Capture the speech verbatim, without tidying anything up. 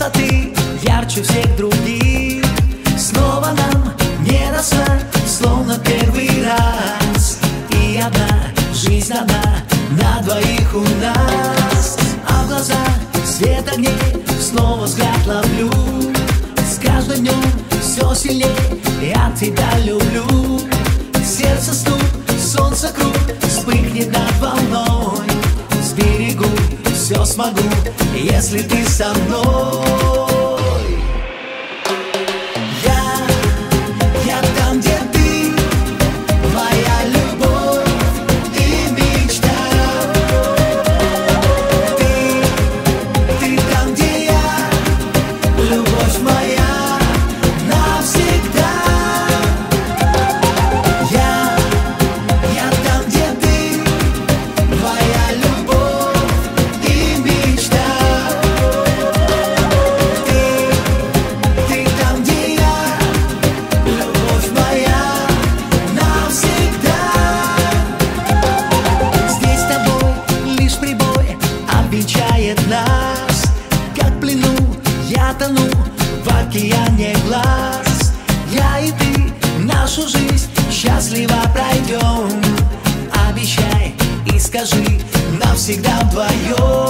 красоты ярче всех других. Снова нам не до сна, словно первый раз. И одна жизнь одна на двоих у нас. А в глазах свет огней, снова взгляд ловлю. С каждым днем все сильнее я тебя люблю. Сердце стук, солнце круг, вспыхнет над волной. Сберегу, все смогу, если ты со мной. Нас, как в плену, я тону в океане глаз. Я и ты нашу жизнь счастливо пройдем. Обещай и скажи навсегда вдвоем.